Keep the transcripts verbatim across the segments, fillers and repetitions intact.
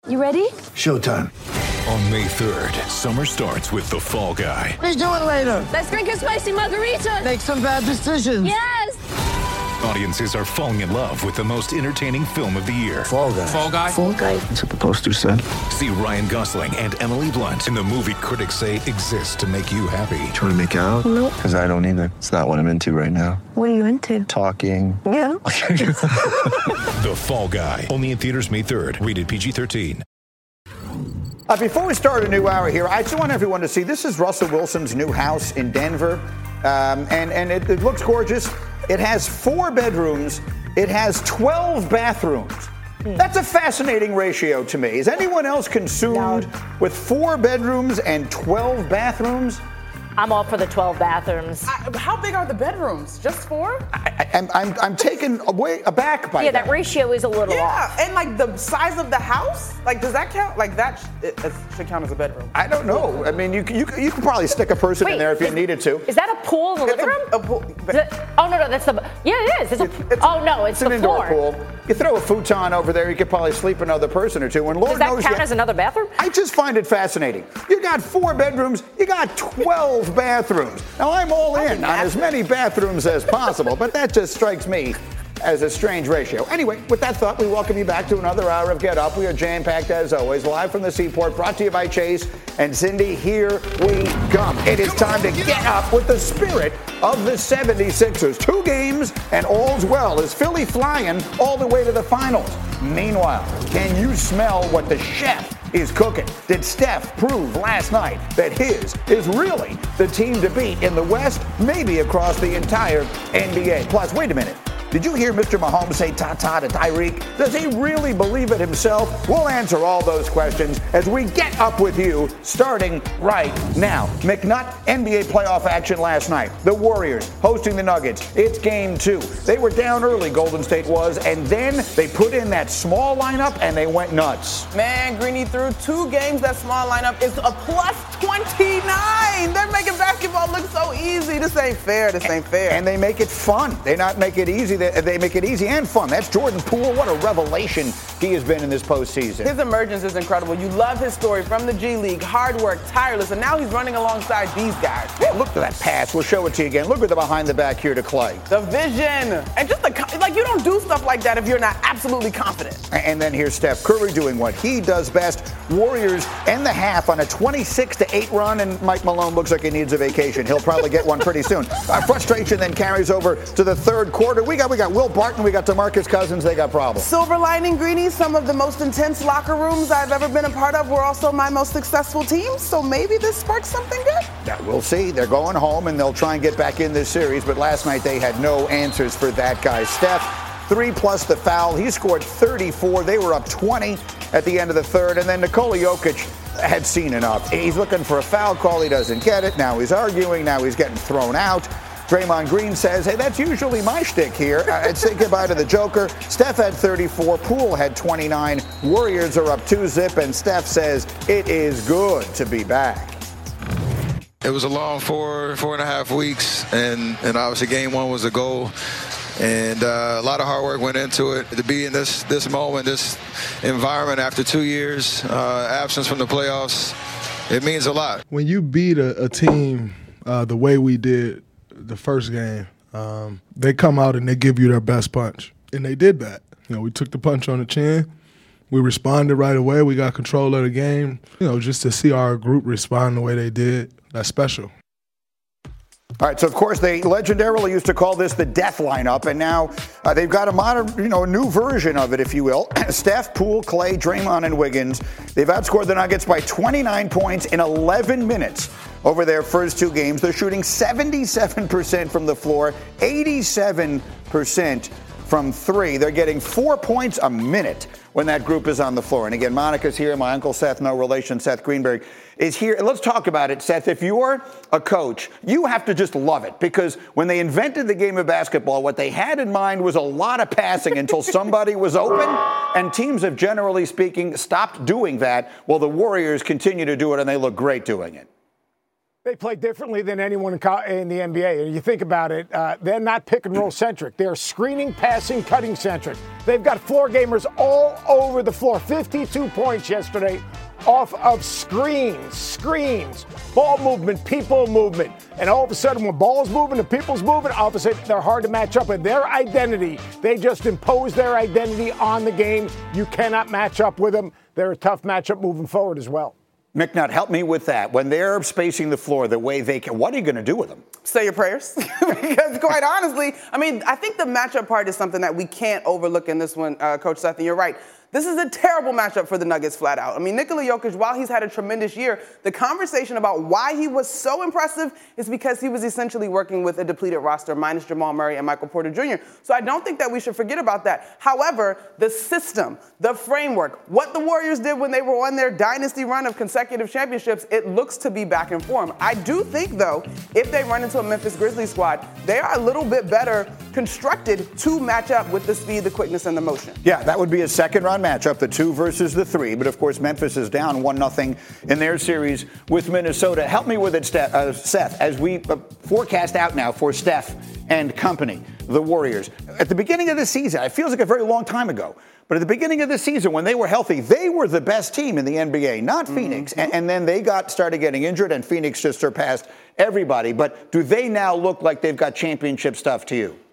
You ready? Showtime. On May third, summer starts with The Fall Guy. Let's do it later. Let's drink a spicy margarita. Make some bad decisions. Yes. Audiences are falling in love with the most entertaining film of the year. Fall Guy. Fall Guy? Fall Guy. That's what the poster said. See Ryan Gosling and Emily Blunt in the movie critics say exists to make you happy. Trying to make it out? Nope. Because I don't either. It's not what I'm into right now. What are you into? Talking. Yeah. The Fall Guy. Only in theaters May third. Rated P G thirteen. Uh, before we start a new hour here, I just want everyone to see this is Russell Wilson's new house in Denver. Um, and and it, it looks gorgeous. It has four bedrooms. It has twelve bathrooms. Hmm. That's a fascinating ratio to me. Is anyone else consumed no. with four bedrooms and twelve bathrooms? I'm all for the twelve bathrooms. I, how big are the bedrooms? Just four? I, I'm, I'm, I'm taken away aback by yeah, that. that ratio is a little yeah, off. and like the size of the house, like does that count? Like that sh- it, it should count as a bedroom. I don't know. I mean, you you you could probably stick a person Wait, in there if you is, needed to. Is that a pool in the It's living a, room? a pool. It, oh no, no, that's the yeah, it is. It's a, It's, oh no, it's, it's the an indoor floor. pool. You throw a futon over there, you could probably sleep another person or two. And Lord Does that knows count you, as another bathroom? I just find it fascinating. You got four bedrooms, you got twelve bathrooms. Now I'm all in on as many bathrooms as possible, but that just strikes me as a strange ratio. Anyway, with that thought, we welcome you back to another hour of Get Up. We are jam-packed as always, live from the Seaport, brought to you by Chase and Cindy. Here we come. It is time to get up with the spirit of the seventy-sixers. Two games and all's well. Is Philly flying all the way to the finals? Meanwhile, can you smell what the chef is cooking? Did Steph prove last night that his is really the team to beat in the West, maybe across the entire N B A? Plus, wait a minute. Did you hear Mister Mahomes say ta-ta to Tyreek? Does he really believe it himself? We'll answer all those questions as we get up with you starting right now. McNutt, N B A playoff action last night. The Warriors hosting the Nuggets. It's game two. They were down early, Golden State was, and then they put in that small lineup and they went nuts. Man, Greeny, through two games, that small lineup is a plus twenty-nine. They're making basketball look so easy. This ain't fair. This ain't fair. And they make it fun. They not make it easy. They, they make it easy and fun. That's Jordan Poole. What a revelation he has been in this postseason. His emergence is incredible. You love his story from the G League. Hard work, tireless, and now he's running alongside these guys. Man, look at that pass. We'll show it to you again. Look at the behind the back here to Clay. The vision. And just the, like, you don't do stuff like that if you're not absolutely confident. And then here's Steph Curry doing what he does best. Warriors end the half on a twenty-six to eight run, and Mike Malone looks like he needs a vacation. He'll probably get one pretty soon. Uh, frustration then carries over to the third quarter. We got we got Will Barton, we got DeMarcus Cousins. They got problems. Silver lining, Greeny, some of the most intense locker rooms I've ever been a part of were also my most successful teams, so maybe this sparks something good. Yeah, we'll see. They're going home, and they'll try and get back in this series, but last night they had no answers for that guy. Steph, three plus the foul. He scored thirty-four. They were up twenty at the end of the third, and then Nikola Jokic had seen enough. He's looking for a foul call. He doesn't get it. Now he's arguing. Now he's getting thrown out. Draymond Green says, hey, that's usually my shtick here. I'd say goodbye to the Joker. Steph had thirty-four. Poole had twenty-nine. Warriors are up two zip, and Steph says it is good to be back. It was a long four, four and a half weeks, and, and obviously game one was the goal. And uh, a lot of hard work went into it. To be in this this moment, this environment after two years, uh, absence from the playoffs, it means a lot. When you beat a, a team uh, the way we did the first game, um, they come out and they give you their best punch. And they did that. You know, we took the punch on the chin. We responded right away. We got control of the game. You know, just to see our group respond the way they did, that's special. All right, so of course they legendarily used to call this the death lineup, and now uh, they've got a modern, you know, a new version of it, if you will. Steph, Poole, Clay, Draymond, and Wiggins. They've outscored the Nuggets by twenty-nine points in eleven minutes over their first two games. They're shooting seventy-seven percent from the floor, eighty-seven percent from three. They're getting four points a minute when that group is on the floor. And again, Monica's here. My Uncle Seth, no relation, Seth Greenberg, is here. Let's talk about it, Seth. If you're a coach, you have to just love it, because when they invented the game of basketball, what they had in mind was a lot of passing until somebody was open, and teams have, generally speaking, stopped doing that. Well, the Warriors continue to do it, and they look great doing it. They play differently than anyone in, co- in the N B A. And you think about it, uh, they're not pick and roll centric. They're screening, passing, cutting centric. They've got floor gamers all over the floor. fifty-two points yesterday off of screens, screens, ball movement, people movement. And all of a sudden, when ball's moving and people's moving, all of a sudden, they're hard to match up with. Their identity, they just impose their identity on the game. You cannot match up with them. They're a tough matchup moving forward as well. McNutt, help me with that. When they're spacing the floor the way they can, what are you going to do with them? Say your prayers. Because quite honestly, I mean, I think the matchup part is something that we can't overlook in this one, uh, Coach Seth, and you're right. This is a terrible matchup for the Nuggets flat out. I mean, Nikola Jokic, while he's had a tremendous year, the conversation about why he was so impressive is because he was essentially working with a depleted roster minus Jamal Murray and Michael Porter Junior So I don't think that we should forget about that. However, the system, the framework, what the Warriors did when they were on their dynasty run of consecutive championships, it looks to be back in form. I do think, though, if they run into a Memphis Grizzlies squad, they are a little bit better constructed to match up with the speed, the quickness, and the motion. Yeah, that would be a second round matchup, the two versus the three. But, of course, Memphis is down one nothing in their series with Minnesota. Help me with it, Steph, uh, Seth, as we uh, forecast out now for Steph and company, the Warriors. At the beginning of the season, it feels like a very long time ago, but at the beginning of the season, when they were healthy, they were the best team in the N B A, not mm-hmm. Phoenix. And, and then they got started getting injured, and Phoenix just surpassed everybody. But do they now look like they've got championship stuff to you?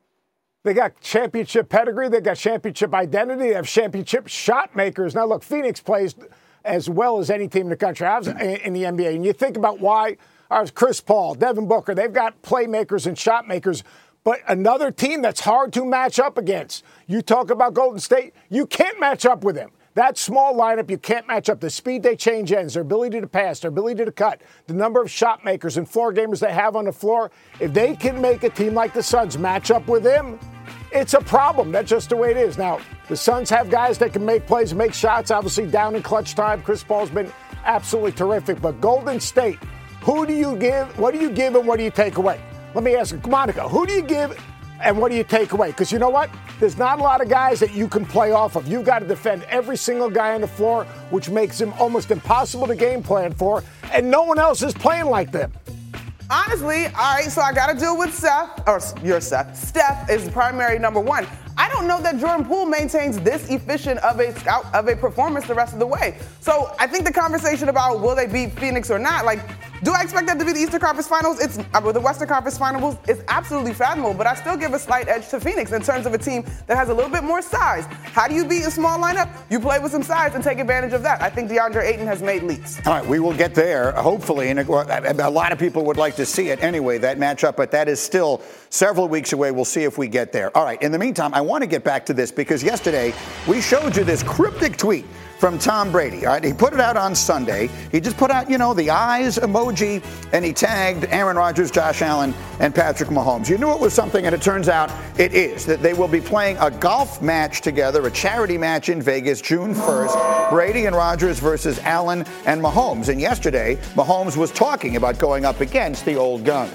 They got championship pedigree. They got championship identity. They have championship shot makers. Now, look, Phoenix plays as well as any team in the country in the N B A. And you think about why uh, Chris Paul, Devin Booker, they've got playmakers and shot makers. But another team that's hard to match up against. You talk about Golden State, you can't match up with them. That small lineup, you can't match up. The speed they change ends, their ability to pass, their ability to cut, the number of shot makers and floor gamers they have on the floor. If they can make a team like the Suns match up with them, it's a problem. That's just the way it is. Now, the Suns have guys that can make plays, make shots, obviously down in clutch time. Chris Paul's been absolutely terrific. But Golden State, who do you give, what do you give and what do you take away? Let me ask you, Monica, who do you give and what do you take away? Because you know what? There's not a lot of guys that you can play off of. You've got to defend every single guy on the floor, which makes him almost impossible to game plan for, and no one else is playing like them. Honestly, all right, so I got to deal with Seth, or your Seth. Steph is the primary number one. I don't know that Jordan Poole maintains this efficient of a scout of a performance the rest of the way. So I think the conversation about will they beat Phoenix or not, like, do I expect that to be the Eastern Conference Finals? It's uh, the Western Conference Finals. It's absolutely fathomable, but I still give a slight edge to Phoenix in terms of a team that has a little bit more size. How do you beat a small lineup? You play with some size and take advantage of that. I think DeAndre Ayton has made leaps. All right, we will get there, hopefully, and a lot of people would like to see it anyway, that matchup, but that is still several weeks away. We'll see if we get there. All right, in the meantime, I want to get back to this because yesterday we showed you this cryptic tweet from Tom Brady. All right, he put it out on Sunday. He just put out, you know, the eyes emoji, and he tagged Aaron Rodgers, Josh Allen, and Patrick Mahomes. You knew it was something, and it turns out it is. That they will be playing a golf match together, a charity match in Vegas, June first. Brady and Rodgers versus Allen and Mahomes. And yesterday, Mahomes was talking about going up against the old guns.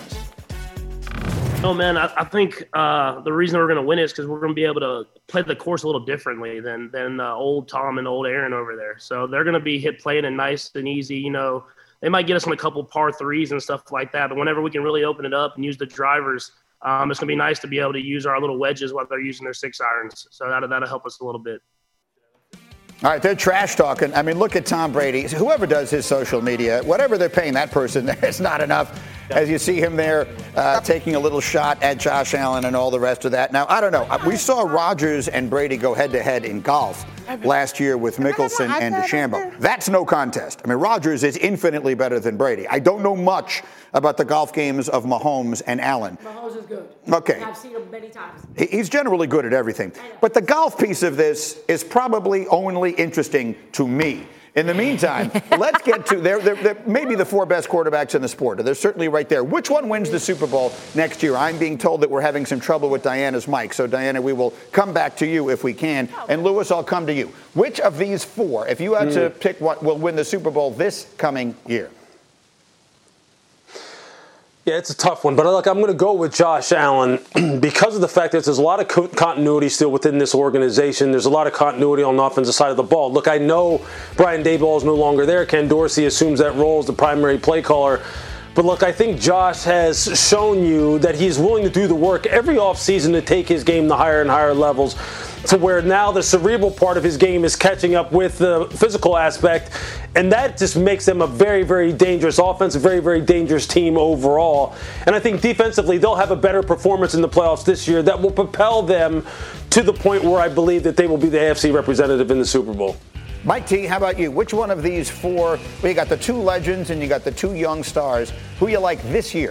Oh, man, I, I think uh, the reason we're going to win is because we're going to be able to play the course a little differently than than uh, old Tom and old Aaron over there. So they're going to be hit playing it nice and easy. You know, they might get us on a couple par threes and stuff like that, but whenever we can really open it up and use the drivers, um, it's going to be nice to be able to use our little wedges while they're using their six irons. So that'll, that'll help us a little bit. All right, they're trash talking. I mean, look at Tom Brady. Whoever does his social media, whatever they're paying that person, it's not enough. As you see him there uh, taking a little shot at Josh Allen and all the rest of that. Now, I don't know. We saw Rodgers and Brady go head-to-head in golf last year with Mickelson and DeChambeau. That's no contest. I mean, Rodgers is infinitely better than Brady. I don't know much about the golf games of Mahomes and Allen. Mahomes is good. Okay. I've seen him many times. He's generally good at everything. But the golf piece of this is probably only interesting to me. In the meantime, let's get to they're, they're, they're maybe the four best quarterbacks in the sport. They're certainly right there. Which one wins the Super Bowl next year? I'm being told that we're having some trouble with Diana's mic. So, Diana, we will come back to you if we can. And, Lewis, I'll come to you. Which of these four, if you had mm. to pick what will win the Super Bowl this coming year? Yeah, it's a tough one, but look, I'm going to go with Josh Allen because of the fact that there's a lot of co- continuity still within this organization. There's a lot of continuity on the offensive side of the ball. Look, I know Brian Daboll is no longer there. Ken Dorsey assumes that role as the primary play caller. But look, I think Josh has shown you that he's willing to do the work every offseason to take his game to higher and higher levels, to where now the cerebral part of his game is catching up with the physical aspect. And that just makes them a very, very dangerous offense, a very, very dangerous team overall. And I think defensively, they'll have a better performance in the playoffs this year that will propel them to the point where I believe that they will be the A F C representative in the Super Bowl. Mike T, how about you? Which one of these four, well, you got the two legends and you got the two young stars, who you like this year?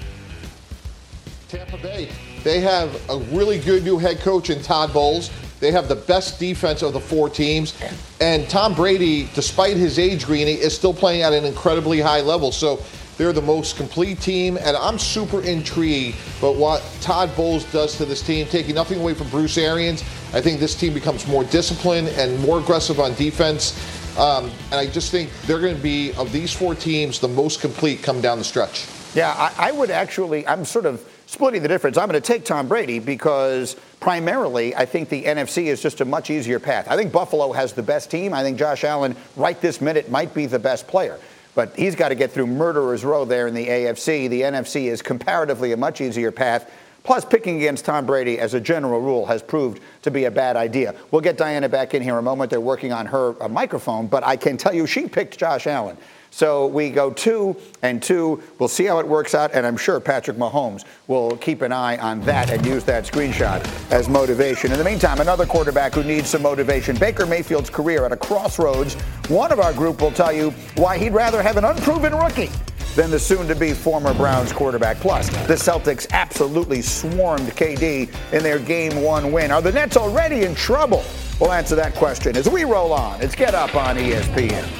Tampa Bay. They have a really good new head coach in Todd Bowles. They have the best defense of the four teams. And Tom Brady, despite his age, Greeny, is still playing at an incredibly high level. So they're the most complete team, and I'm super intrigued by what Todd Bowles does to this team, taking nothing away from Bruce Arians. I think this team becomes more disciplined and more aggressive on defense. Um, and I just think they're going to be, of these four teams, the most complete coming down the stretch. Yeah, I, I would actually, I'm sort of splitting the difference. I'm going to take Tom Brady because primarily I think the N F C is just a much easier path. I think Buffalo has the best team. I think Josh Allen right this minute might be the best player. But he's got to get through murderer's row there in the A F C. The N F C is comparatively a much easier path. Plus, picking against Tom Brady as a general rule has proved to be a bad idea. We'll get Diana back in here in a moment. They're working on her uh, microphone, but I can tell you she picked Josh Allen. So we go two and two. We'll see how it works out, and I'm sure Patrick Mahomes will keep an eye on that and use that screenshot as motivation. In the meantime, another quarterback who needs some motivation, Baker Mayfield's career at a crossroads. One of our group will tell you why he'd rather have an unproven rookie than the soon-to-be former Browns quarterback. Plus, the Celtics absolutely swarmed K D in their game one win. Are the Nets already in trouble? We'll answer that question as we roll on. It's Get Up on E S P N.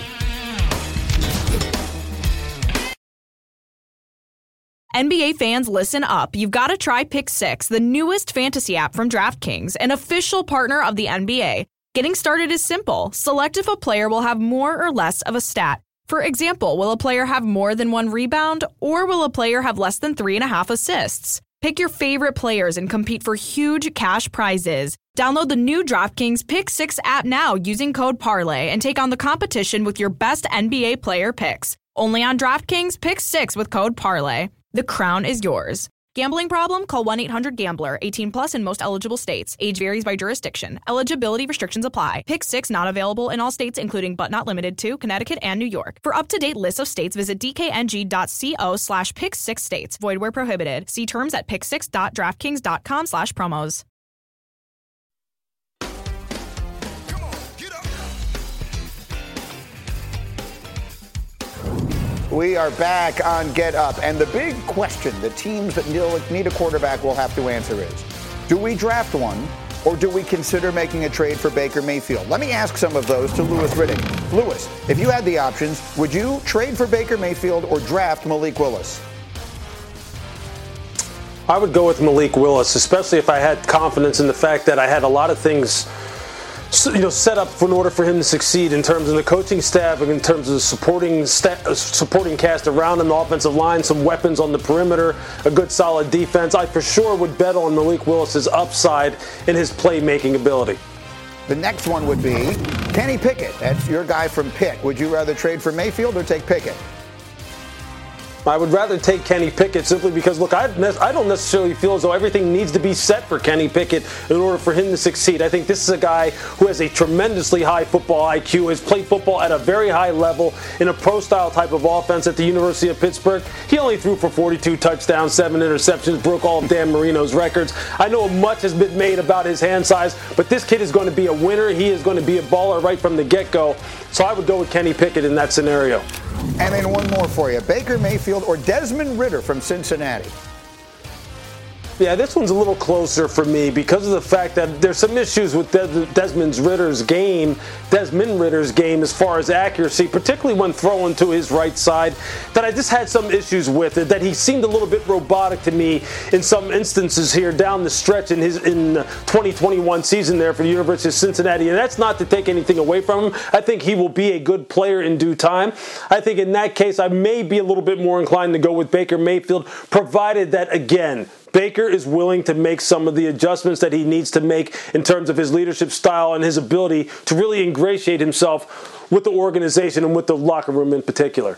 N B A fans, listen up. You've got to try Pick Six, the newest fantasy app from DraftKings, an official partner of the N B A. Getting started is simple. Select if a player will have more or less of a stat. For example, will a player have more than one rebound, or will a player have less than three and a half assists? Pick your favorite players and compete for huge cash prizes. Download the new DraftKings Pick Six app now using code Parlay and take on the competition with your best N B A player picks. Only on DraftKings Pick Six with code Parlay. The crown is yours. Gambling problem? Call one eight hundred gambler. eighteen plus in most eligible states. Age varies by jurisdiction. Eligibility restrictions apply. Pick Six not available in all states, including but not limited to Connecticut and New York. For up-to-date lists of states, visit dkng.co slash pick six states. Void where prohibited. See terms at pick six dot draftkings dot com slash promos. We are back on Get Up, and the big question the teams that need a quarterback will have to answer is, do we draft one, or do we consider making a trade for Baker Mayfield? Let me ask some of those to Louis Riddick. Louis, if you had the options, would you trade for Baker Mayfield or draft Malik Willis? I would go with Malik Willis, especially if I had confidence in the fact that I had a lot of things you know, set up for in order for him to succeed in terms of the coaching staff and in terms of the supporting sta- supporting cast around him, the offensive line, some weapons on the perimeter, a good solid defense. I for sure would bet on Malik Willis's upside in his playmaking ability. The next one would be Kenny Pickett. That's your guy from Pitt. Would you rather trade for Mayfield or take Pickett? I would rather take Kenny Pickett simply because, look, I, I don't necessarily feel as though everything needs to be set for Kenny Pickett in order for him to succeed. I think this is a guy who has a tremendously high football I Q, has played football at a very high level in a pro-style type of offense at the University of Pittsburgh. He only threw for forty-two touchdowns, seven interceptions, broke all of Dan Marino's records. I know much has been made about his hand size, but this kid is going to be a winner. He is going to be a baller right from the get-go. So I would go with Kenny Pickett in that scenario. And then one more for you. Baker Mayfield or Desmond Ridder from Cincinnati? Yeah, this one's a little closer for me because of the fact that there's some issues with Des- Desmond Ridder's game, Desmond Ridder's game as far as accuracy, particularly when throwing to his right side, that I just had some issues with it, that he seemed a little bit robotic to me in some instances here down the stretch in his in the twenty twenty-one season there for the University of Cincinnati. And that's not to take anything away from him. I think he will be a good player in due time. I think in that case, I may be a little bit more inclined to go with Baker Mayfield, provided that, again, Baker is willing to make some of the adjustments that he needs to make in terms of his leadership style and his ability to really ingratiate himself with the organization and with the locker room in particular.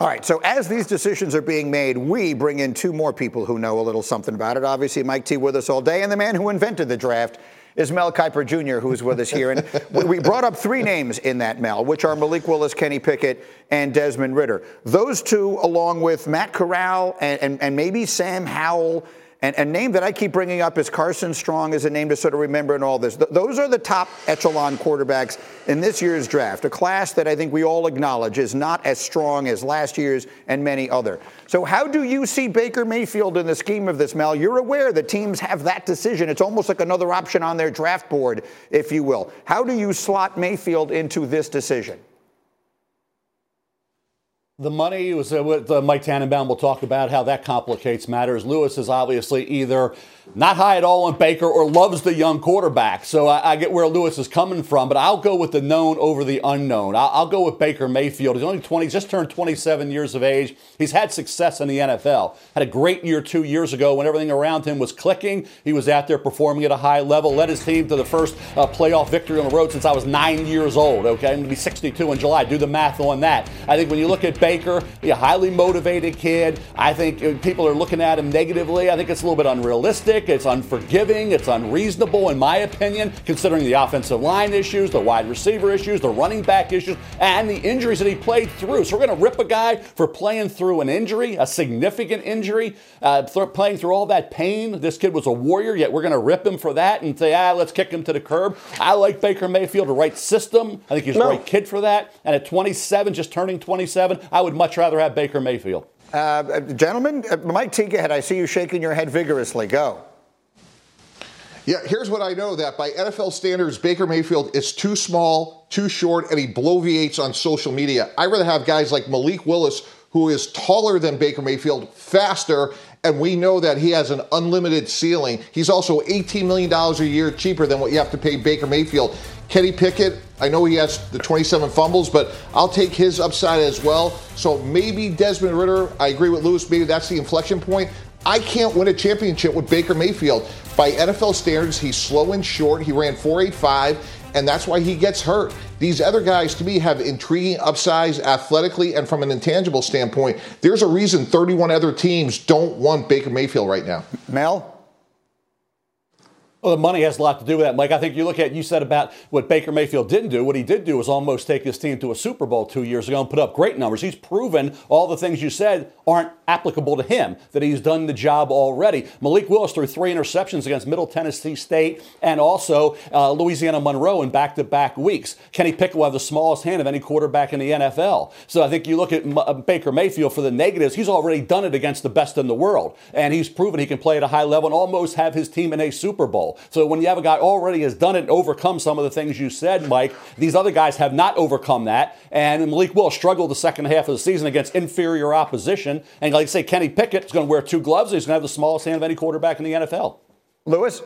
All right, so as these decisions are being made, we bring in two more people who know a little something about it. Obviously, Mike T with us all day, and the man who invented the draft is Mel Kiper Junior, who's with us here. And we brought up three names in that, Mel, which are Malik Willis, Kenny Pickett, and Desmond Ridder. Those two, along with Matt Corral and, and, and maybe Sam Howell, and a name that I keep bringing up is Carson Strong as a name to sort of remember in all this. Th- those are the top echelon quarterbacks in this year's draft, a class that I think we all acknowledge is not as strong as last year's and many other. So how do you see Baker Mayfield in the scheme of this, Mel? You're aware that teams have that decision. It's almost like another option on their draft board, if you will. How do you slot Mayfield into this decision? The money was uh, what uh, Mike Tannenbaum will talk about, how that complicates matters. Lewis is obviously either not high at all on Baker or loves the young quarterback. So I, I get where Lewis is coming from, but I'll go with the known over the unknown. I'll, I'll go with Baker Mayfield. He's only twenty, just turned twenty-seven years of age. He's had success in the N F L. Had a great year two years ago when everything around him was clicking. He was out there performing at a high level, led his team to the first uh, playoff victory on the road since I was nine years old. Okay, I'm going to be sixty-two in July. Do the math on that. I think when you look at Baker, a highly motivated kid. I think people are looking at him negatively. I think it's a little bit unrealistic. It's unforgiving. It's unreasonable, in my opinion, considering the offensive line issues, the wide receiver issues, the running back issues, and the injuries that he played through. So we're going to rip a guy for playing through an injury, a significant injury, uh, th- playing through all that pain. This kid was a warrior, yet we're going to rip him for that and say, ah, let's kick him to the curb. I like Baker Mayfield, the right system. I think he's no. the right kid for that. And at twenty-seven, just turning twenty-seven, I would much rather have Baker Mayfield. Uh, gentlemen, uh, Mike T, go ahead. I see you shaking your head vigorously. Go. Yeah, here's what I know, that by N F L standards, Baker Mayfield is too small, too short, and he bloviates on social media. I'd rather have guys like Malik Willis, who is taller than Baker Mayfield, faster, and we know that he has an unlimited ceiling. He's also eighteen million dollars a year cheaper than what you have to pay Baker Mayfield. Kenny Pickett, I know he has the twenty-seven fumbles, but I'll take his upside as well. So maybe Desmond Ridder, I agree with Lewis, maybe that's the inflection point. I can't win a championship with Baker Mayfield. By N F L standards, he's slow and short. He ran four eighty-five, and that's why he gets hurt. These other guys, to me, have intriguing upsides athletically and from an intangible standpoint. There's a reason thirty-one other teams don't want Baker Mayfield right now. Mel? Well, the money has a lot to do with that, Mike. I think you look at, you said about what Baker Mayfield didn't do. What he did do was almost take his team to a Super Bowl two years ago and put up great numbers. He's proven all the things you said aren't applicable to him, that he's done the job already. Malik Willis threw three interceptions against Middle Tennessee State and also uh, Louisiana Monroe in back-to-back weeks. Kenny Pickett will have the smallest hand of any quarterback in the N F L. So I think you look at M- Baker Mayfield for the negatives. He's already done it against the best in the world, and he's proven he can play at a high level and almost have his team in a Super Bowl. So when you have a guy already has done it and overcome some of the things you said, Mike, these other guys have not overcome that. And Malik Willis struggled the second half of the season against inferior opposition. And like I say, Kenny Pickett is going to wear two gloves. He's going to have the smallest hand of any quarterback in the N F L. Lewis?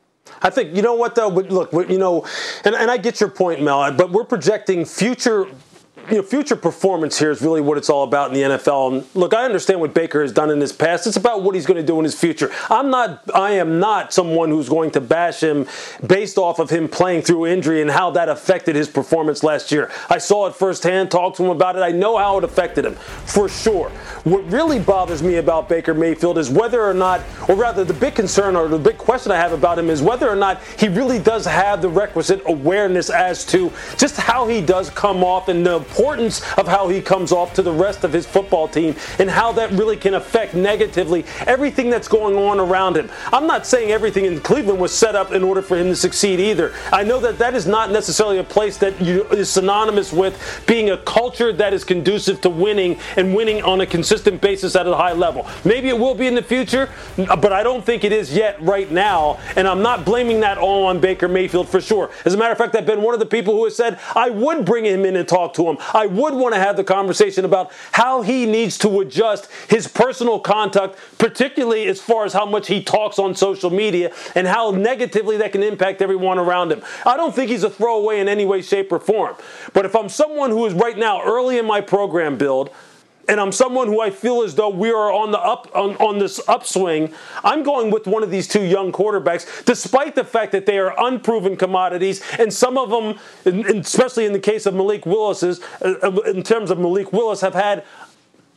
I think, you know what, though? Look, you know, and, and I get your point, Mel, but we're projecting future You know, future performance here is really what it's all about in the N F L. And look, I understand what Baker has done in his past. It's about what he's going to do in his future. I'm not, I am not someone who's going to bash him based off of him playing through injury and how that affected his performance last year. I saw it firsthand, talked to him about it. I know how it affected him, for sure. What really bothers me about Baker Mayfield is whether or not, or rather the big concern or the big question I have about him is whether or not he really does have the requisite awareness as to just how he does come off and the importance of how he comes off to the rest of his football team and how that really can affect negatively everything that's going on around him. I'm not saying everything in Cleveland was set up in order for him to succeed either. I know that that is not necessarily a place that you, is synonymous with being a culture that is conducive to winning and winning on a consistent basis at a high level. Maybe it will be in the future, but I don't think it is yet right now, and I'm not blaming that all on Baker Mayfield for sure. As a matter of fact, I've been one of the people who has said I would bring him in and talk to him. I would want to have the conversation about how he needs to adjust his personal conduct, particularly as far as how much he talks on social media and how negatively that can impact everyone around him. I don't think he's a throwaway in any way, shape, or form. But if I'm someone who is right now early in my program build, and I'm someone who I feel as though we are on the up on, on this upswing, I'm going with one of these two young quarterbacks, despite the fact that they are unproven commodities, and some of them, especially in the case of Malik Willis's, in terms of Malik Willis, have had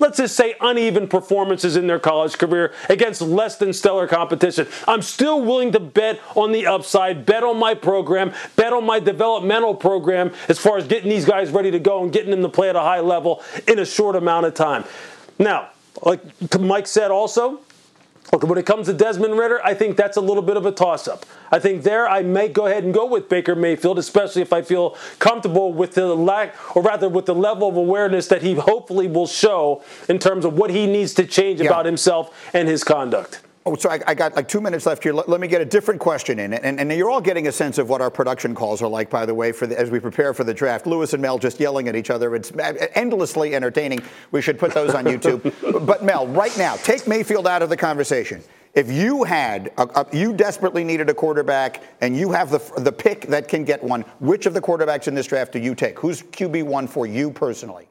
let's just say, uneven performances in their college career against less than stellar competition. I'm still willing to bet on the upside, bet on my program, bet on my developmental program as far as getting these guys ready to go and getting them to play at a high level in a short amount of time. Now, like Mike said also, look, when it comes to Desmond Ridder, I think that's a little bit of a toss-up. I think there I may go ahead and go with Baker Mayfield, especially if I feel comfortable with the lack, or rather with the level of awareness that he hopefully will show in terms of what he needs to change yeah. about himself and his conduct. Oh, so I, I got like two minutes left here. Let, let me get a different question in. And, and you're all getting a sense of what our production calls are like, by the way, for the, as we prepare for the draft. Lewis and Mel just yelling at each other. It's endlessly entertaining. We should put those on YouTube. But, Mel, right now, take Mayfield out of the conversation. If you had, a, a, you desperately needed a quarterback, and you have the the pick that can get one, which of the quarterbacks in this draft do you take? Who's Q B one for you personally?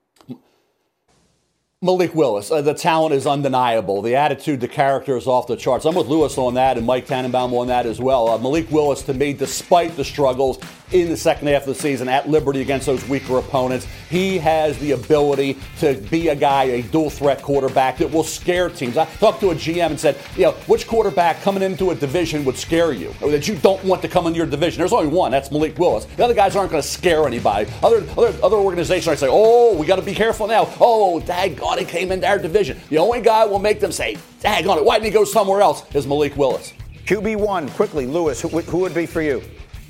Malik Willis. Uh, the talent is undeniable. The attitude, the character is off the charts. I'm with Lewis on that and Mike Tannenbaum on that as well. Uh, Malik Willis, to me, despite the struggles in the second half of the season at Liberty against those weaker opponents, he has the ability to be a guy, a dual-threat quarterback that will scare teams. I talked to a G M and said, you know, which quarterback coming into a division would scare you, or that you don't want to come into your division? There's only one. That's Malik Willis. The other guys aren't going to scare anybody. Other other other organizations are say, oh, we got to be careful now. Oh, daggone, he came into our division. The only guy will make them say, daggone it, why didn't he go somewhere else, is Malik Willis. Q B one, quickly, Lewis, who, who would be for you?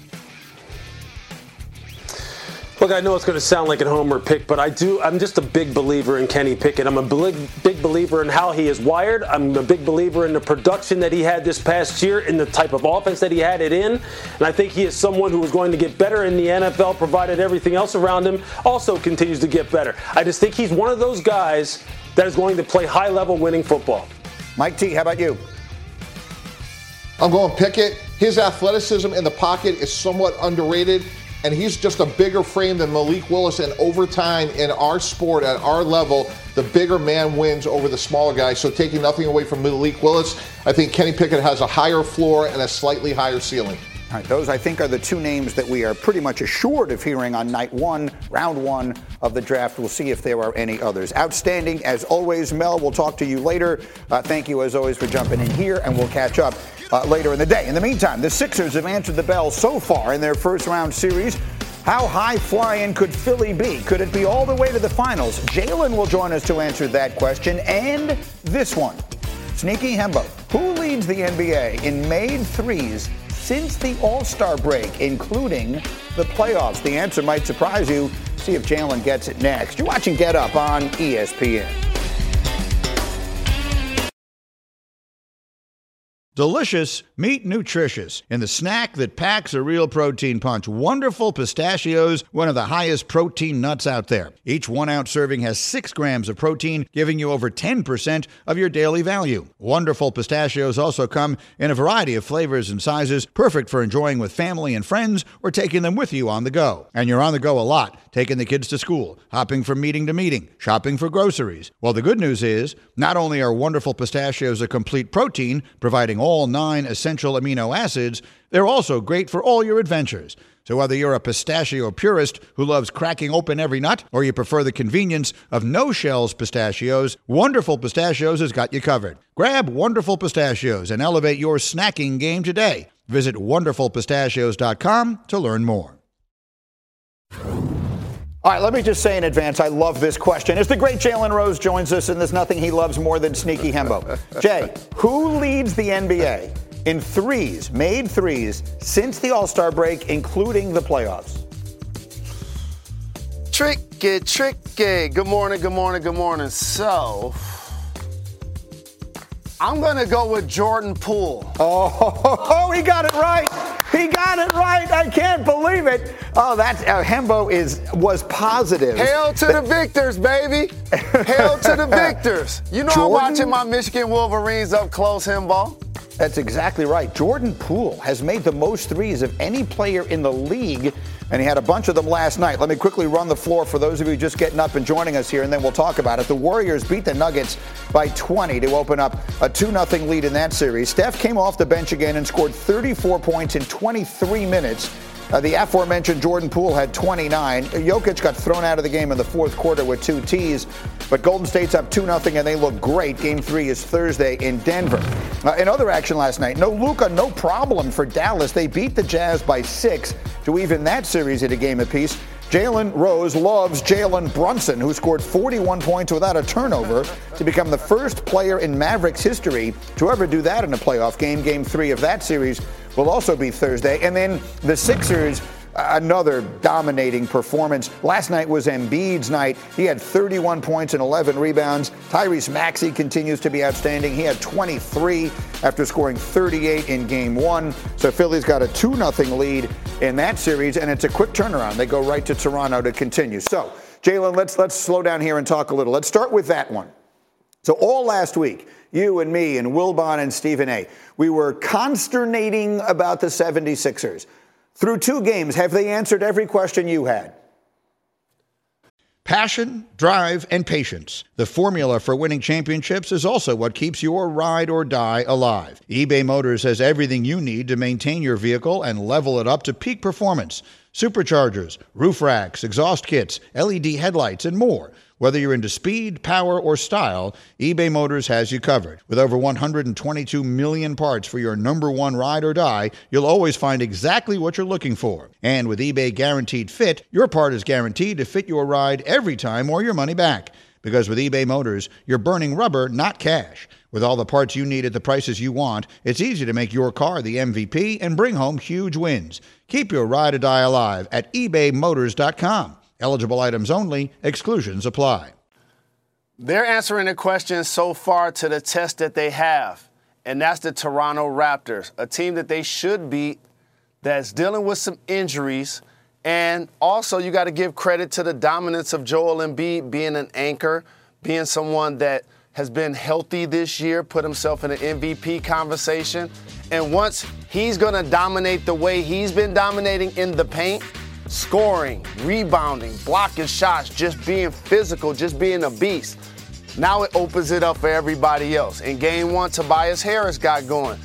Look, I know it's going to sound like a homer pick, but I do. I'm just a big believer in Kenny Pickett. I'm a big, big believer in how he is wired. I'm a big believer in the production that he had this past year, in the type of offense that he had it in. And I think he is someone who is going to get better in the N F L, provided everything else around him also continues to get better. I just think he's one of those guys that is going to play high-level winning football. Mike T, how about you? I'm going Pickett. His athleticism in the pocket is somewhat underrated, and he's just a bigger frame than Malik Willis. And over time in our sport, at our level, the bigger man wins over the smaller guy. So taking nothing away from Malik Willis, I think Kenny Pickett has a higher floor and a slightly higher ceiling. All right, those, I think, are the two names that we are pretty much assured of hearing on night one, round one of the draft. We'll see if there are any others. Outstanding, as always, Mel. We'll talk to you later. Uh, thank you, as always, for jumping in here, and we'll catch up uh, later in the day. In the meantime, the Sixers have answered the bell so far in their first-round series. How high-flying could Philly be? Could it be all the way to the finals? Jalen will join us to answer that question, and this one. Sneaky Hembo, who leads the N B A in made threes since the All-Star break, including the playoffs? The answer might surprise you. See if Jalen gets it next. You're watching Get Up on E S P N. Delicious, meet nutritious in the snack that packs a real protein punch. Wonderful Pistachios, one of the highest protein nuts out there. Each one-ounce serving has six grams of protein, giving you over ten percent of your daily value. Wonderful Pistachios also come in a variety of flavors and sizes, perfect for enjoying with family and friends or taking them with you on the go. And you're on the go a lot, taking the kids to school, hopping from meeting to meeting, shopping for groceries. Well, the good news is, not only are Wonderful Pistachios a complete protein, providing all nine essential amino acids, they're also great for all your adventures. So whether you're a pistachio purist who loves cracking open every nut, or you prefer the convenience of no-shells pistachios, Wonderful Pistachios has got you covered. Grab Wonderful Pistachios and elevate your snacking game today. Visit wonderful pistachios dot com to learn more. All right, let me just say in advance, I love this question. As the great Jalen Rose joins us, and there's nothing he loves more than Sneaky Hembo. Jay, who leads the N B A in threes, made threes, since the All-Star break, including the playoffs? Tricky, tricky. Good morning, good morning, good morning. So, I'm going to go with Jordan Poole. Oh, oh, he got it right. He got it right. I can't believe it. Oh, that uh, Hembo is was positive. Hail to the victors, baby. Hail to the victors. You know Jordan? I'm watching my Michigan Wolverines up close, Hembo. That's exactly right. Jordan Poole has made the most threes of any player in the league, and he had a bunch of them last night. Let me quickly run the floor for those of you just getting up and joining us here, and then we'll talk about it. The Warriors beat the Nuggets by twenty to open up a two nothing lead in that series. Steph came off the bench again and scored thirty-four points in twenty-three minutes. Uh, the aforementioned Jordan Poole had twenty-nine. Jokic got thrown out of the game in the fourth quarter with two T's, but Golden State's up two nothing, and they look great. Game three is Thursday in Denver. Uh, in other action last night, no Luka, no problem for Dallas. They beat the Jazz by six to even that series at a game apiece. Jalen Rose loves Jalen Brunson, who scored forty-one points without a turnover to become the first player in Mavericks history to ever do that in a playoff game. Game three of that series will also be Thursday. And then the Sixers, another dominating performance. Last night was Embiid's night. He had thirty-one points and eleven rebounds. Tyrese Maxey continues to be outstanding. He had twenty-three after scoring thirty-eight in game one. So Philly's got a two nothing lead in that series, and it's a quick turnaround. They go right to Toronto to continue. So, Jalen, let's let's slow down here and talk a little. Let's start with that one. So all last week, you and me and Wilbon and Stephen A., we were consternating about the seventy-sixers. Through two games, have they answered every question you had? Passion, drive, and patience. The formula for winning championships is also what keeps your ride or die alive. eBay Motors has everything you need to maintain your vehicle and level it up to peak performance. Superchargers, roof racks, exhaust kits, L E D headlights, and more. Whether you're into speed, power, or style, eBay Motors has you covered. With over one hundred twenty-two million parts for your number one ride or die, you'll always find exactly what you're looking for. And with eBay Guaranteed Fit, your part is guaranteed to fit your ride every time or your money back. Because with eBay Motors, you're burning rubber, not cash. With all the parts you need at the prices you want, it's easy to make your car the M V P and bring home huge wins. Keep your ride or die alive at ebay motors dot com. Eligible items only. Exclusions apply. They're answering the question so far to the test that they have, and that's the Toronto Raptors, a team that they should beat that's dealing with some injuries. And also, you got to give credit to the dominance of Joel Embiid being an anchor, being someone that has been healthy this year, put himself in an M V P conversation. And once he's going to dominate the way he's been dominating in the paint, scoring, rebounding, blocking shots, just being physical, just being a beast. Now it opens it up for everybody else. In game one, Tobias Harris got going.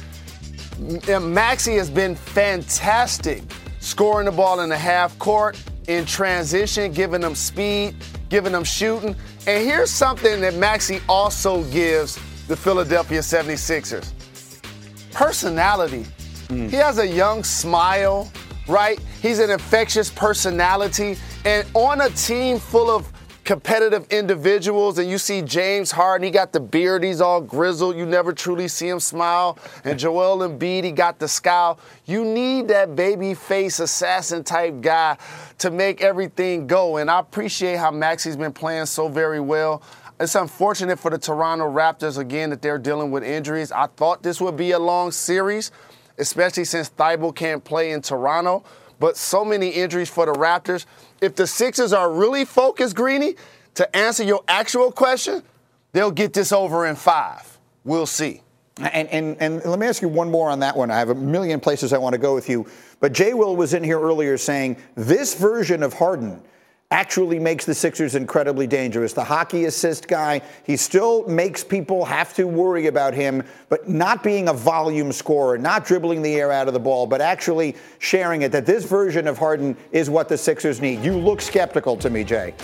Maxey has been fantastic, scoring the ball in the half court, in transition, giving them speed, giving them shooting. And here's something that Maxey also gives the Philadelphia seventy-sixers. Personality. Mm. He has a young smile, right? He's an infectious personality. And on a team full of competitive individuals, and you see James Harden, he got the beard, he's all grizzled. You never truly see him smile. And Joel Embiid, he got the scowl. You need that baby face assassin type guy to make everything go. And I appreciate how Maxey's been playing so very well. It's unfortunate for the Toronto Raptors, again, that they're dealing with injuries. I thought this would be a long series, especially since Thibault can't play in Toronto. But so many injuries for the Raptors. If the Sixers are really focused, Greeny, to answer your actual question, they'll get this over in five. We'll see. And, and, and let me ask you one more on that one. I have a million places I want to go with you. But Jay Will was in here earlier saying this version of Harden actually makes the Sixers incredibly dangerous. The hockey assist guy, he still makes people have to worry about him, but not being a volume scorer, not dribbling the air out of the ball, but actually sharing it, that this version of Harden is what the Sixers need. You look skeptical to me, Jay.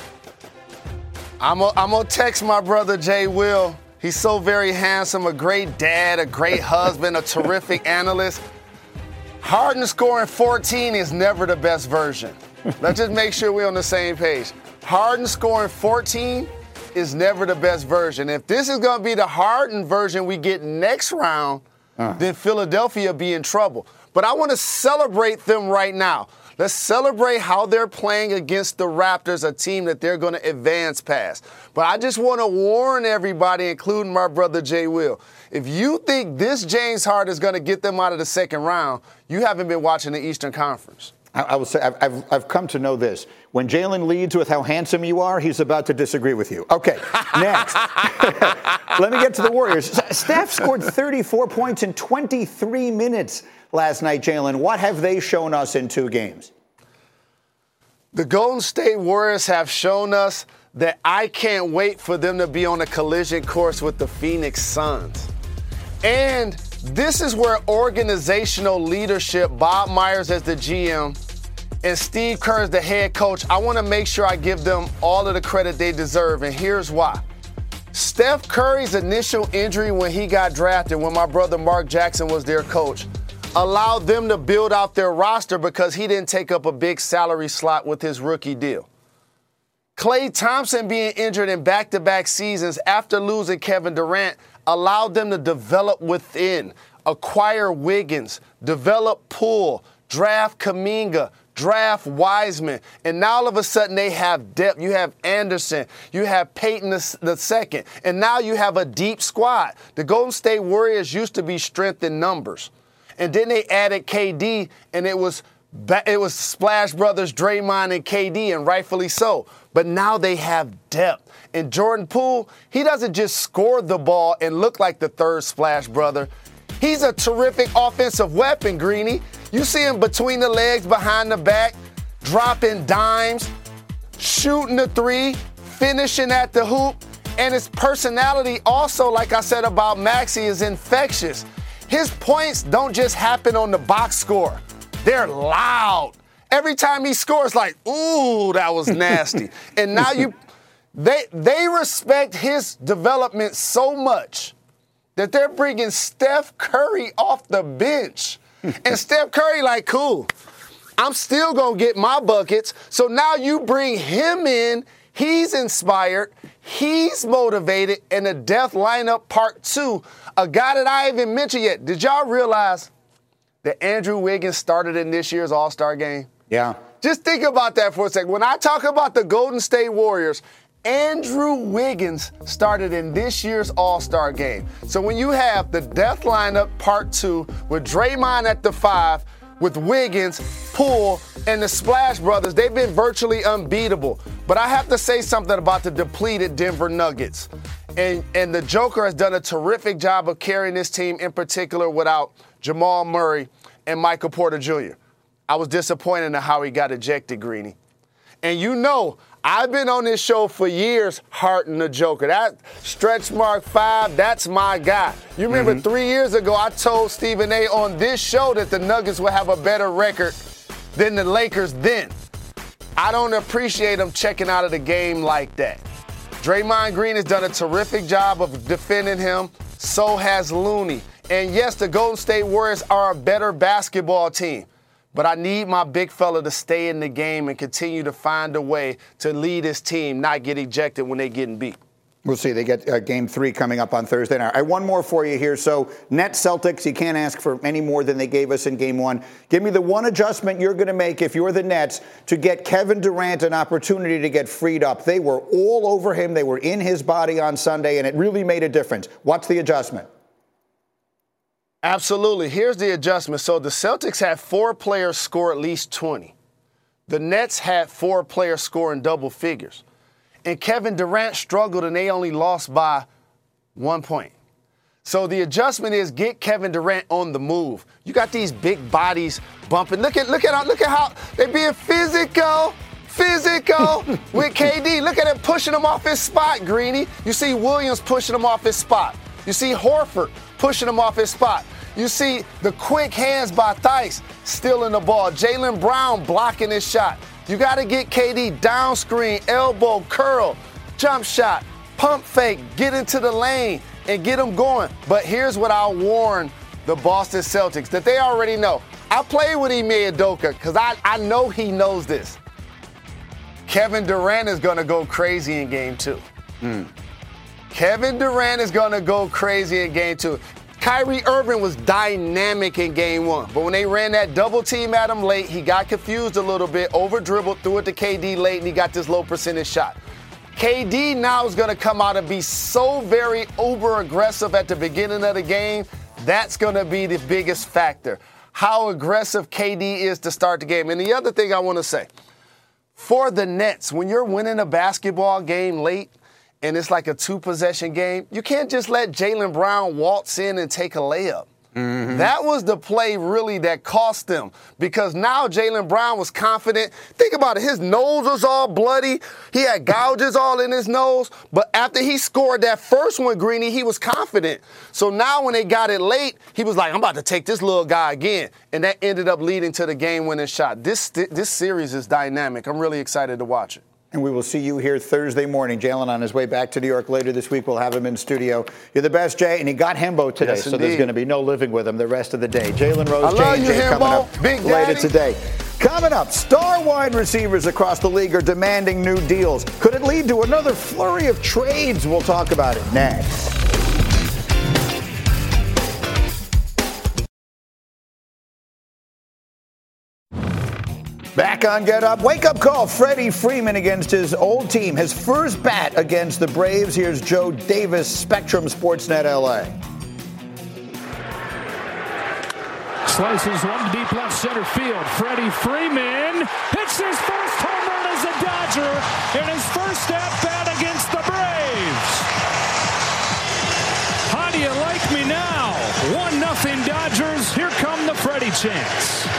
I'm going to text my brother Jay Will. He's so very handsome, a great dad, a great husband, a terrific analyst. Harden scoring fourteen is never the best version. Let's just make sure we're on the same page. Harden scoring fourteen is never the best version. If this is going to be the Harden version we get next round, uh. then Philadelphia be in trouble. But I want to celebrate them right now. Let's celebrate how they're playing against the Raptors, a team that they're going to advance past. But I just want to warn everybody, including my brother Jay Will, if you think this James Harden is going to get them out of the second round, you haven't been watching the Eastern Conference. I, I will say, I've, I've, I've come to know this. When Jalen leads with how handsome you are, he's about to disagree with you. Okay, next. Let me get to the Warriors. Steph scored thirty-four points in twenty-three minutes last night, Jalen. What have they shown us in two games? The Golden State Warriors have shown us that I can't wait for them to be on a collision course with the Phoenix Suns. And this is where organizational leadership, Bob Myers as the G M, and Steve Kerr is the head coach, I want to make sure I give them all of the credit they deserve, and here's why. Steph Curry's initial injury when he got drafted, when my brother Mark Jackson was their coach, allowed them to build out their roster because he didn't take up a big salary slot with his rookie deal. Klay Thompson being injured in back-to-back seasons after losing Kevin Durant allowed them to develop within, acquire Wiggins, develop Poole, draft Kuminga, draft Wiseman, and now all of a sudden they have depth. You have Anderson, you have Peyton the, the second, and now you have a deep squad. The Golden State Warriors used to be strength in numbers, and then they added K D, and it was it was Splash Brothers, Draymond and K D, and rightfully so. But now they have depth. And Jordan Poole, he doesn't just score the ball and look like the third Splash Brother. He's a terrific offensive weapon, Greeny. You see him between the legs, behind the back, dropping dimes, shooting the three, finishing at the hoop. And his personality also, like I said about Maxey, is infectious. His points don't just happen on the box score. They're loud. Every time he scores, like, ooh, that was nasty. And now you, they they respect his development so much that they're bringing Steph Curry off the bench. And Steph Curry like, cool, I'm still going to get my buckets. So now you bring him in. He's inspired. He's motivated. And the death lineup part two, a guy that I haven't mentioned yet. Did y'all realize that Andrew Wiggins started in this year's All-Star game? Yeah. Just think about that for a second. When I talk about the Golden State Warriors, Andrew Wiggins started in this year's All-Star game. So when you have the death lineup part two with Draymond at the five, with Wiggins, Poole, and the Splash Brothers, they've been virtually unbeatable. But I have to say something about the depleted Denver Nuggets. And, and the Joker has done a terrific job of carrying this team, in particular without Jamal Murray and Michael Porter Junior I was disappointed in how he got ejected, Greeny. And you know, I've been on this show for years hearting the Joker. That stretch mark five, that's my guy. You remember mm-hmm. three years ago, I told Stephen A. on this show that the Nuggets would have a better record than the Lakers then. I don't appreciate him checking out of the game like that. Draymond Green has done a terrific job of defending him. So has Looney. And yes, the Golden State Warriors are a better basketball team. But I need my big fella to stay in the game and continue to find a way to lead his team, not get ejected when they're getting beat. We'll see. They get uh, game three coming up on Thursday night. I have one more for you here. So, Nets Celtics, you can't ask for any more than they gave us in game one. Give me the one adjustment you're going to make if you're the Nets to get Kevin Durant an opportunity to get freed up. They were all over him. They were in his body on Sunday, and it really made a difference. What's the adjustment? Absolutely. Here's the adjustment. So the Celtics had four players score at least twenty. The Nets had four players score in double figures. And Kevin Durant struggled, and they only lost by one point. So the adjustment is get Kevin Durant on the move. You got these big bodies bumping. Look at look at look at how they're being physical. Physical with K D. Look at him pushing him off his spot, Greeny. You see Williams pushing him off his spot. You see Horford pushing him off his spot. You see the quick hands by Theis stealing the ball. Jaylen Brown blocking his shot. You got to get K D down screen, elbow, curl, jump shot, pump fake, get into the lane, and get them going. But here's what I'll warn the Boston Celtics that they already know. I played with Ime Udoka because I, I know he knows this. Kevin Durant is going to go crazy in game two. Mm. Kevin Durant is going to go crazy in game two. Kyrie Irving was dynamic in game one, but when they ran that double team at him late, he got confused a little bit, over dribbled, threw it to K D late, and he got this low percentage shot. K D now is going to come out and be so very uber aggressive at the beginning of the game. That's going to be the biggest factor, how aggressive K D is to start the game. And the other thing I want to say, for the Nets, when you're winning a basketball game late, and it's like a two-possession game, you can't just let Jaylen Brown waltz in and take a layup. Mm-hmm. That was the play really that cost them because now Jaylen Brown was confident. Think about it. His nose was all bloody. He had gouges all in his nose. But after he scored that first one, Greeny, he was confident. So now when they got it late, he was like, I'm about to take this little guy again. And that ended up leading to the game-winning shot. This, this series is dynamic. I'm really excited to watch it. And we will see you here Thursday morning. Jalen on his way back to New York later this week. We'll have him in studio. You're the best, Jay. And he got Hembo today, yes, so indeed. there's going to be no living with him the rest of the day. Jalen Rose, I love J you, J Hembo. coming up Big later Daddy. today. Coming up, star wide receivers across the league are demanding new deals. Could it lead to another flurry of trades? We'll talk about it next. Back on Get Up. Wake-up call. Freddie Freeman against his old team. His first bat against the Braves. Here's Joe Davis, Spectrum Sportsnet L A. Slices one deep left center field. Freddie Freeman hits his first home run as a Dodger in his first at-bat against the Braves. How do you like me now? One nothing Dodgers. Here come the Freddie chants.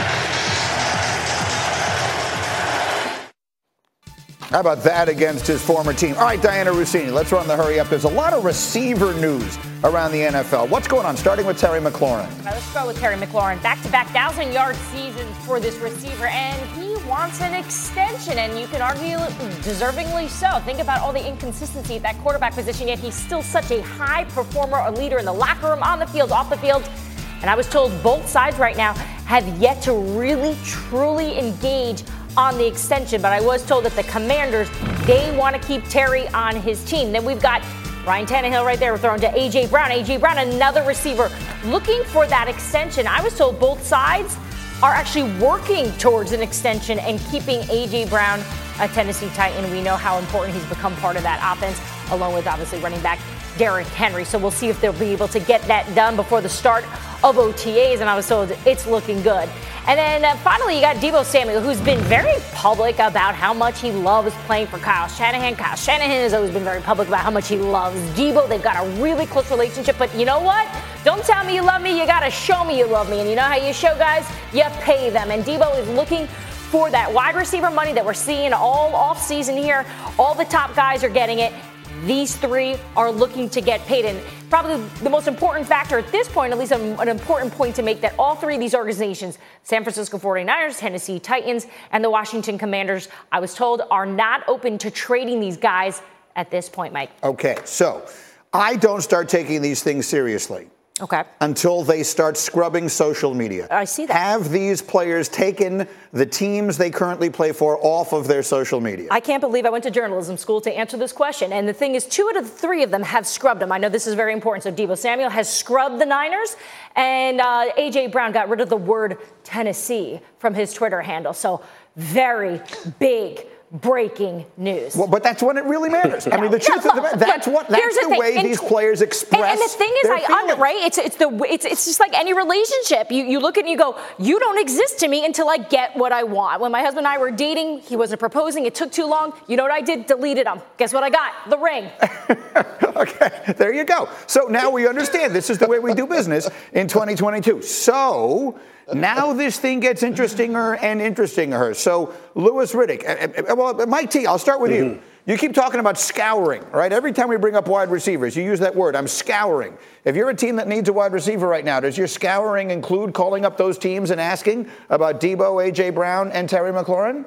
How about that against his former team? All right, Diana Rossini, let's run the hurry up. There's a lot of receiver news around the N F L. What's going on? Starting with Terry McLaurin. Right, let's start with Terry McLaurin. Back-to-back thousand-yard seasons for this receiver, and he wants an extension, and you can argue deservingly so. Think about all the inconsistency at that quarterback position, yet he's still such a high performer, a leader in the locker room, on the field, off the field. And I was told both sides right now have yet to really, truly engage on the extension, but I was told that the Commanders, they want to keep Terry on his team. Then we've got Ryan Tannehill right there thrown to A J Brown. A J Brown, another receiver, looking for that extension. I was told both sides are actually working towards an extension and keeping A J Brown a Tennessee Titan. We know how important he's become part of that offense, along with obviously running back Derrick Henry. So we'll see if they'll be able to get that done before the start of O T As, and I was told it's looking good. And then uh, finally, you got Deebo Samuel, who's been very public about how much he loves playing for Kyle Shanahan. Kyle Shanahan has always been very public about how much he loves Deebo. They've got a really close relationship, but you know what? Don't tell me you love me, you got to show me you love me. And you know how you show guys? You pay them. And Deebo is looking for that wide receiver money that we're seeing all offseason here. All the top guys are getting it. These three are looking to get paid. And probably the most important factor at this point, at least a, an important point to make, that all three of these organizations, San Francisco forty-niners, Tennessee Titans, and the Washington Commanders, I was told, are not open to trading these guys at this point, Mike. Okay, so I don't start taking these things seriously. Okay. Until they start scrubbing social media. I see that. Have these players taken the teams they currently play for off of their social media? I can't believe I went to journalism school to answer this question. And the thing is, two out of the three of them have scrubbed them. I know this is very important. So Deebo Samuel has scrubbed the Niners, and uh, A J Brown got rid of the word Tennessee from his Twitter handle. So very big breaking news. Well, but that's when it really matters. I mean, the truth no, of the matter, that's what that's the, the way and, these players express. And, and the thing is, I under, right? It's it's the it's it's just like any relationship. You you look at it and you go, you don't exist to me until I get what I want. When my husband and I were dating, he wasn't proposing. It took too long. You know what I did? Deleted him. Guess what I got? The ring. Okay, there you go. So now we understand this is the way we do business in twenty twenty-two. So now this thing gets interestinger and interestinger. So Louis Riddick, uh, well, Mike T, I'll start with mm-hmm. you. You keep talking about scouring, right? Every time we bring up wide receivers, you use that word. I'm scouring. If you're a team that needs a wide receiver right now, does your scouring include calling up those teams and asking about Deebo, A J Brown, and Terry McLaurin?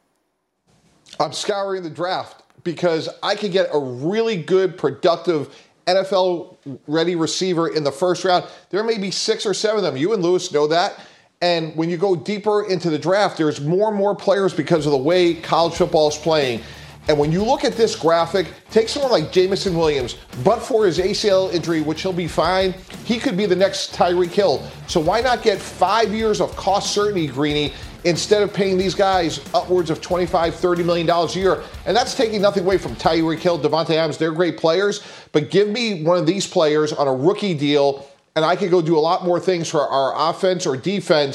I'm scouring the draft because I could get a really good, productive N F L-ready receiver in the first round. There may be six or seven of them. You and Lewis know that. And when you go deeper into the draft, there's more and more players because of the way college football is playing. And when you look at this graphic, take someone like Jameson Williams, but for his A C L injury, which he'll be fine, he could be the next Tyreek Hill. So why not get five years of cost certainty, Greeny, instead of paying these guys upwards of twenty-five, thirty million dollars a year? And that's taking nothing away from Tyreek Hill, Devontae Adams. They're great players. But give me one of these players on a rookie deal, and I could go do a lot more things for our offense or defense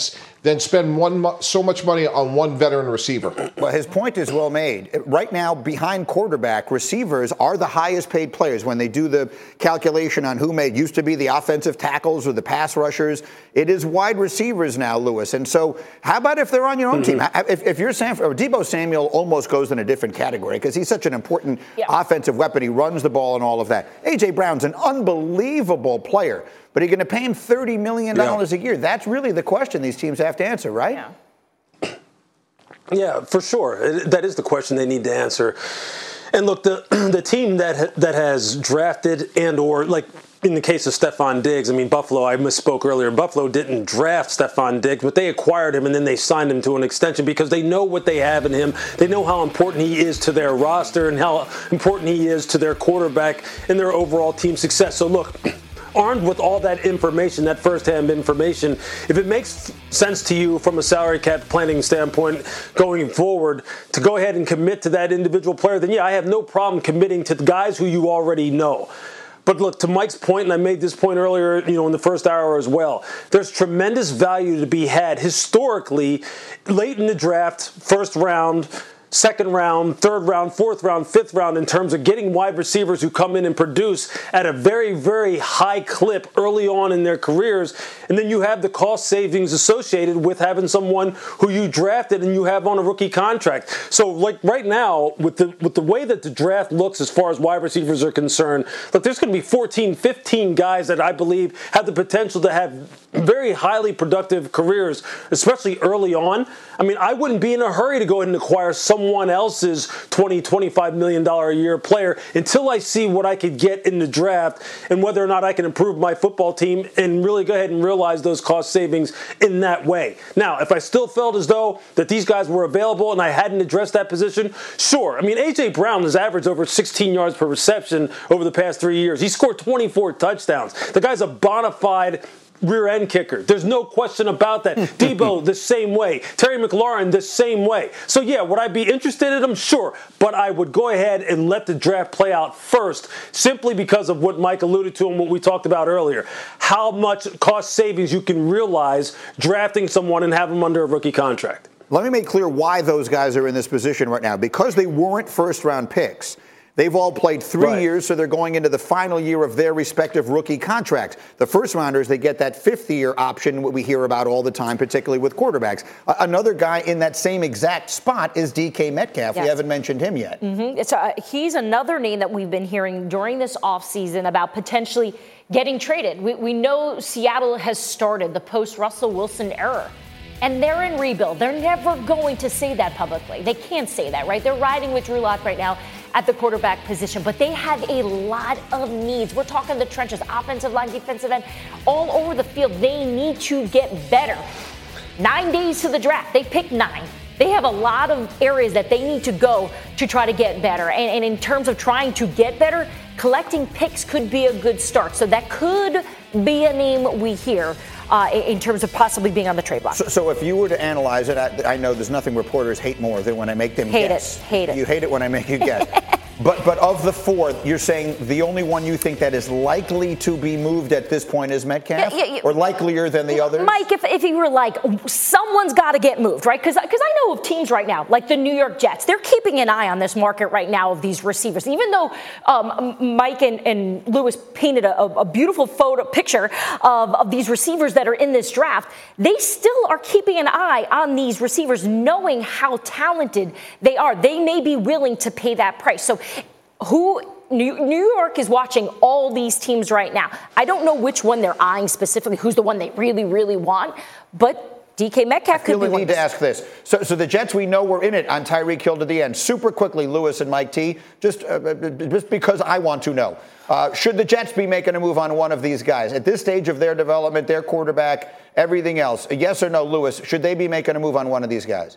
than spend one so much money on one veteran receiver. Well, his point is well made. Right now, behind quarterback, receivers are the highest paid players when they do the calculation on who made used to be the offensive tackles or the pass rushers. It is wide receivers now, Lewis. And so how about if they're on your own mm-hmm. team? If, if you're Sanford, or Deebo Samuel almost goes in a different category because he's such an important yeah. offensive weapon. He runs the ball and all of that. A J. Brown's an unbelievable player. But are you going to pay him thirty million dollars yeah. a year? That's really the question these teams have to answer, right? Yeah. Yeah, for sure. That is the question they need to answer. And look, the the team that that has drafted and or like in the case of Stefon Diggs, I mean, Buffalo, I misspoke earlier. Buffalo didn't draft Stefon Diggs, but they acquired him and then they signed him to an extension because they know what they have in him. They know how important he is to their roster and how important he is to their quarterback and their overall team success. So look, armed with all that information, that first-hand information, if it makes sense to you from a salary cap planning standpoint going forward to go ahead and commit to that individual player, then yeah, I have no problem committing to the guys who you already know. But look, to Mike's point, and I made this point earlier, you know, in the first hour as well, there's tremendous value to be had historically late in the draft, first round, second round, third round, fourth round, fifth round in terms of getting wide receivers who come in and produce at a very, very high clip early on in their careers. And then you have the cost savings associated with having someone who you drafted and you have on a rookie contract. So like right now, with the with the way that the draft looks as far as wide receivers are concerned, look, there's going to be fourteen, fifteen guys that I believe have the potential to have very highly productive careers, especially early on. I mean, I wouldn't be in a hurry to go ahead and acquire someone someone else's twenty, twenty-five million dollars a year player until I see what I could get in the draft and whether or not I can improve my football team and really go ahead and realize those cost savings in that way. Now, if I still felt as though that these guys were available and I hadn't addressed that position, sure. I mean, A J. Brown has averaged over sixteen yards per reception over the past three years. He scored twenty-four touchdowns. The guy's a bona fide rear end kicker. There's no question about that. Deebo, the same way. Terry McLaurin, the same way. So, yeah, would I be interested in him? Sure. But I would go ahead and let the draft play out first simply because of what Mike alluded to and what we talked about earlier. How much cost savings you can realize drafting someone and have them under a rookie contract. Let me make clear why those guys are in this position right now. Because they weren't first-round picks. They've all played three right. years, so they're going into the final year of their respective rookie contracts. The first-rounders, they get that fifth-year option, what we hear about all the time, particularly with quarterbacks. Uh, another guy in that same exact spot is D K Metcalf. Yes. We haven't mentioned him yet. Mm-hmm. So, uh, he's another name that we've been hearing during this offseason about potentially getting traded. We, we know Seattle has started the post-Russell Wilson era. And they're in rebuild. They're never going to say that publicly. They can't say that, right? They're riding with Drew Lock right now at the quarterback position, but they have a lot of needs. We're talking the trenches, offensive line, defensive end, all over the field. They need to get better. Nine days to the draft. They picked nine. They have a lot of areas that they need to go to try to get better. And, and in terms of trying to get better, collecting picks could be a good start. So that could be a name we hear uh, in terms of possibly being on the trade block. So, so if you were to analyze it, I, I know there's nothing reporters hate more than when I make them hate guess. It, hate it. You hate it when I make you guess. But but of the four, you're saying the only one you think that is likely to be moved at this point is Metcalf? Yeah, yeah, yeah. Or likelier than the others? Mike, if, if you were like, someone's got to get moved, right? Because I know of teams right now, like the New York Jets, they're keeping an eye on this market right now of these receivers. Even though um, Mike and, and Lewis painted a, a beautiful photo picture of, of these receivers that are in this draft, they still are keeping an eye on these receivers, knowing how talented they are. They may be willing to pay that price. So who New, New York is watching all these teams right now. I don't know which one they're eyeing specifically, who's the one they really, really want, but D K Metcalf I feel could be the one. need to ask this. So, so the Jets, we know we're in it on Tyreek Hill to the end. Super quickly, Lewis and Mike T, just, uh, just because I want to know. Uh, should the Jets be making a move on one of these guys? At this stage of their development, their quarterback, everything else, a yes or no, Lewis, should they be making a move on one of these guys?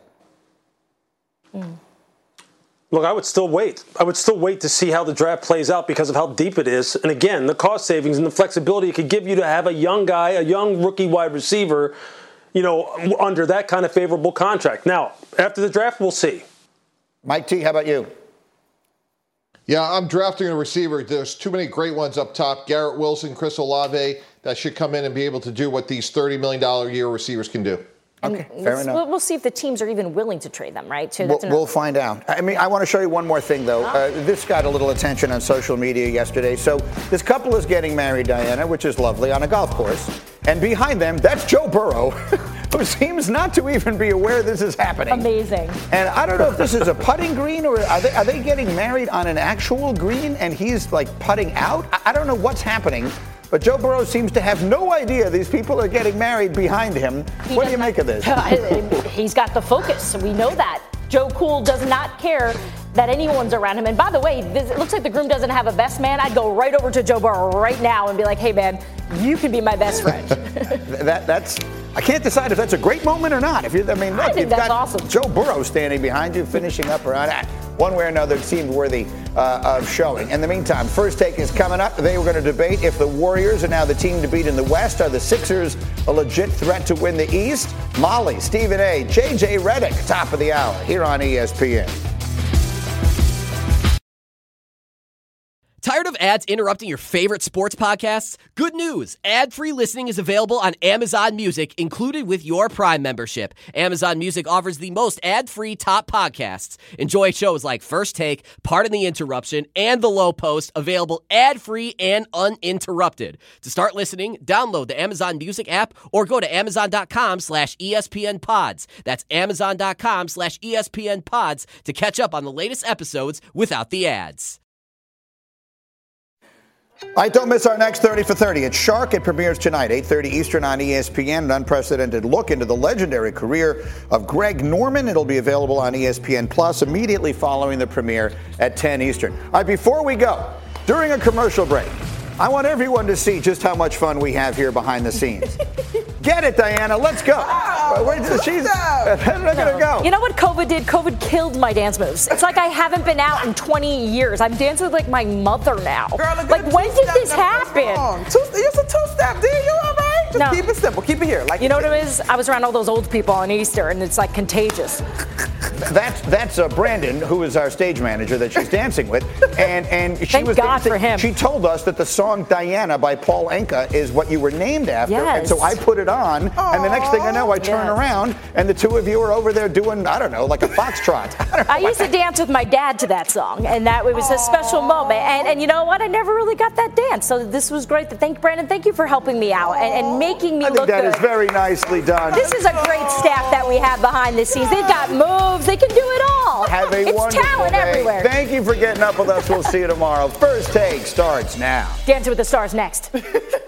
Mm. Look, I would still wait. I would still wait to see how the draft plays out because of how deep it is. And again, the cost savings and the flexibility it could give you to have a young guy, a young rookie wide receiver, you know, under that kind of favorable contract. Now, after the draft, we'll see. Mike T, how about you? Yeah, I'm drafting a receiver. There's too many great ones up top. Garrett Wilson, Chris Olave, that should come in and be able to do what these thirty million dollars a year receivers can do. Okay, And fair let's- enough. We'll, we'll see if the teams are even willing to trade them, right? So We'll, that's another- we'll find out. I mean, I want to show you one more thing, though. Uh, this got a little attention on social media yesterday. So this couple is getting married, Diana, which is lovely, on a golf course. And behind them, that's Joe Burrow, who seems not to even be aware this is happening. Amazing. And I don't know if this is a putting green or are they, are they getting married on an actual green and he's like putting out? I, I don't know what's happening. But Joe Burrow seems to have no idea these people are getting married behind him. What do you make of this? He's got the focus. We know that. Joe Cool does not care that anyone's around him. And by the way, this, it looks like the groom doesn't have a best man. I'd go right over to Joe Burrow right now and be like, hey, man, you can be my best friend. that That's, I can't decide if that's a great moment or not. If you, I mean, look, I think you've that's got awesome. Joe Burrow standing behind you, finishing up around that. One way or another, it seemed worthy uh, of showing. In the meantime, First Take is coming up. They were going to debate if the Warriors are now the team to beat in the West. Are the Sixers a legit threat to win the East? Molly, Stephen A., J J Redick, top of the hour here on E S P N. Tired of ads interrupting your favorite sports podcasts? Good news! Ad-free listening is available on Amazon Music, included with your Prime membership. Amazon Music offers the most ad-free top podcasts. Enjoy shows like First Take, Pardon the Interruption, and The Low Post, available ad-free and uninterrupted. To start listening, download the Amazon Music app or go to amazon.com slash ESPN pods. That's amazon.com slash ESPN pods to catch up on the latest episodes without the ads. All right, don't miss our next thirty for thirty. It's Shark. It premieres tonight, eight thirty Eastern on E S P N. An unprecedented look into the legendary career of Greg Norman. It'll be available on E S P N Plus immediately following the premiere at ten Eastern. All right, before we go, during a commercial break, I want everyone to see just how much fun we have here behind the scenes. Get it, Diana. Let's go. Wow, Where did she's not gonna go. You know what COVID did? COVID killed my dance moves. It's like I haven't been out in twenty years. I'm dancing like my mother now. Girl, like when did this happen? Two, it's a two-step, dude. You all right? Just No. keep it simple. Keep it here. Like You know what it is? I was around all those old people on Easter, and it's like contagious. That's that's uh, Brandon, who is our stage manager that she's dancing with, and and she Thank was God dancing, for him. She told us that the song Diana by Paul Anka is what you were named after, Yes. and so I put it on, and the next thing I know, I turn Yes. around, and the two of you are over there doing I don't know, like a foxtrot. I don't know I used to dance with my dad to that song, and that it was a special moment. And, and you know what? I never really got that dance. So this was great. Thank Brandon. Thank you for helping me out and, and making me I think look that good. is very nicely done. This is a great staff that we have behind the scenes. They've got moves. They can do it all. Have a it's wonderful talent day. everywhere. Thank you for getting up with us. We'll see you tomorrow. First Take starts now. Dancing with the Stars next.